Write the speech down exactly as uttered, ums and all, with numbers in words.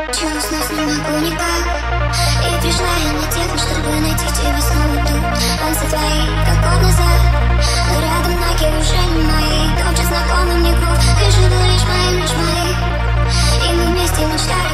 Чувств нас не могу никак. И пришла я на техно, чтобы найти тебя снова тут. Танцы твои, как год назад, но рядом ноги уже не мои. Тот же знакомый мне грув, ты же был лишь моим, лишь моим. И мы вместе мечтали